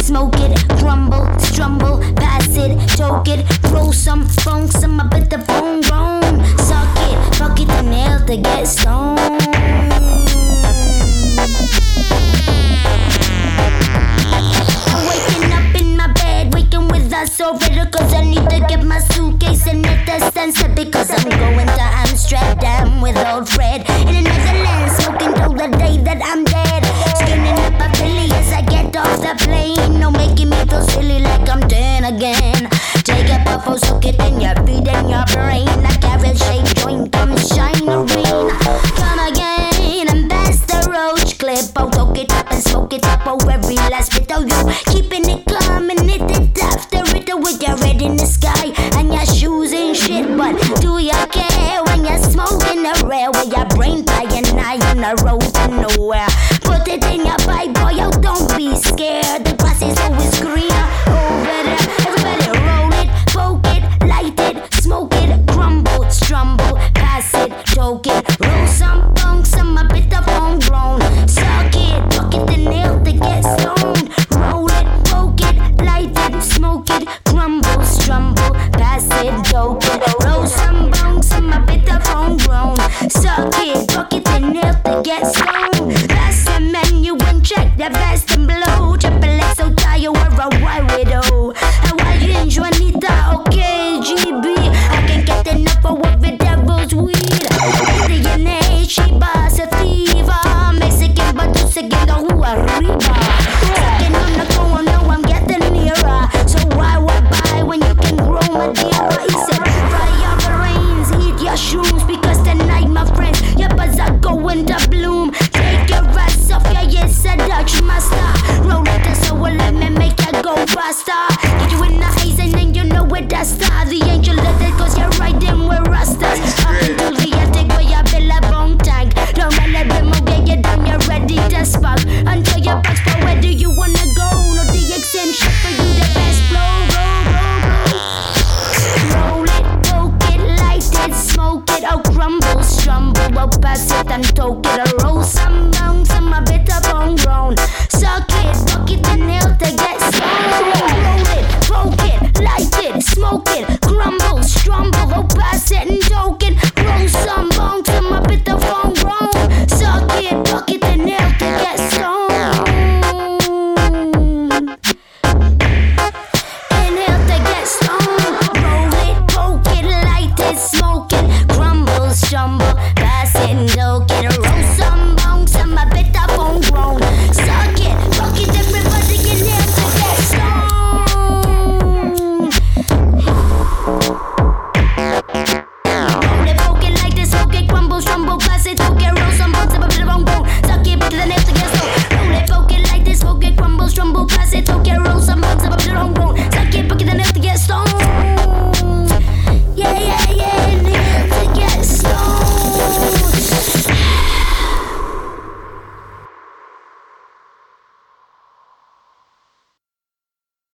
smoke it, crumble, strumble, pass it, choke it, roll some, funk some, I bet the bone grown. Suck it, fuck it, and nail to get stoned. I'm waking up in my bed, waking with a sofa, cause I need to get my suitcase and let the sunset, because I'm going to Amsterdam with old Fred in the Netherlands, smoking till the day that I'm dead. Skinning up a Philly as I get off the plane, no making me feel silly like I'm 10 again. Take a puff, or soak it in your feet and your brain. A carrot-shaped joint, come shine the rain. Come again, and that's the roach clip. Oh, soak it up and smoke it up, oh, every last bit of you. Keeping it calm and hit it after it with your red in the sky and your shoes in shit. But do you care when you're smoking the rare with your brain flying high on the road to nowhere? Put it in your pipe, boy, oh, don't be scared. The grass is always greener over there. Everybody roll it, poke it, light it, smoke it, crumble, strumble, pass it, choke it, roll some, funk some, a bit of homegrown. Suck it, fuck it, and nail to get stoned. Roll it, poke it, light it, smoke it, crumble, strumble, pass it, choke it, roll some, funk some, a bit of homegrown. Suck it, fuck it, and nail to get stoned. Pass the menu and check the best and blow.